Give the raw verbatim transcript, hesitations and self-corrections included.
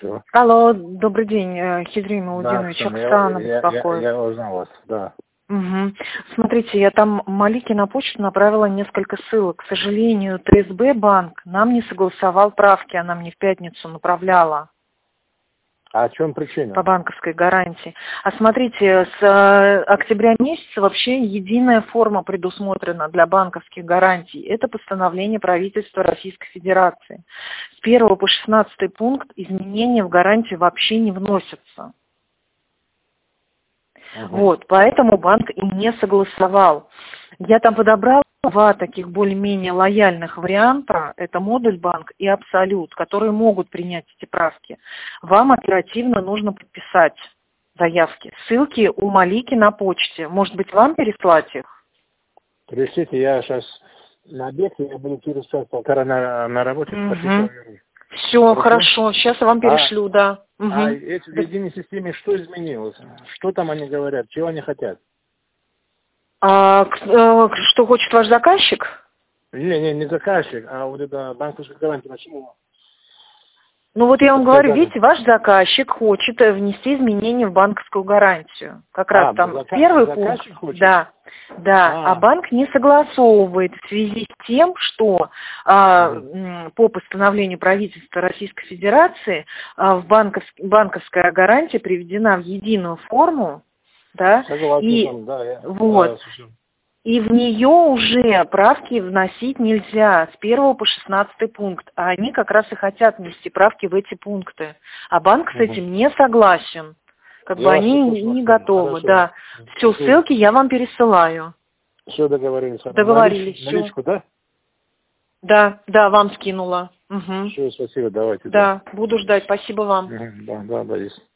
Алло, Алло, добрый день, э, Хизри Маудинович, да, я, Оксана я, я, беспокоит. я узнал вас, да. Угу. Смотрите, я там Малике на почту направила несколько ссылок. К сожалению, ТСБ банк нам не согласовал правки, она мне в пятницу направляла А в чем причина? по банковской гарантии. А смотрите, с э, октября месяца вообще единая форма предусмотрена для банковских гарантий. Это постановление правительства Российской Федерации. С первого по шестнадцатый пункт изменения в гарантии вообще не вносятся. Угу. Вот, поэтому банк и не согласовал. Я там подобрала два таких более-менее лояльных варианта. Это модуль банк и абсолют, которые могут принять эти правки. Вам оперативно нужно подписать заявки. Ссылки у Малики на почте. Может быть, вам переслать их? Пришлите, я сейчас на обед, я буду через час полтора на, на работе. Угу. Все, хорошо. Сейчас я вам перешлю, а, да. Угу. А эти в единой системе что изменилось? Что там они говорят? Чего они хотят? А, э, что хочет ваш заказчик? Не, не, не заказчик, а вот это банковская гарантия. Почему? Ну вот я вам Это говорю, даже... видите, ваш заказчик хочет внести изменения в банковскую гарантию. Как раз А, там зака... первый заказчик пункт. хочет? Да, да. А. А. а банк не согласовывает в связи с тем, что а, угу. по постановлению правительства Российской Федерации а, в банков... банковская гарантия приведена в единую форму. Да, Согласен, и да, я... вот. Да, И в нее уже правки вносить нельзя с первого по шестнадцатый пункт. А они как раз и хотят внести правки в эти пункты. А банк с угу. этим не согласен. Как Я бы вас они услышал. не готовы, Хорошо. да. Все, ссылки я вам пересылаю. Все договорились. Договорились, Налич... все. Наличку, да? Да, да, вам скинула. Угу. Все, спасибо, давайте. Да, буду ждать. Спасибо вам. Да, да, да, есть.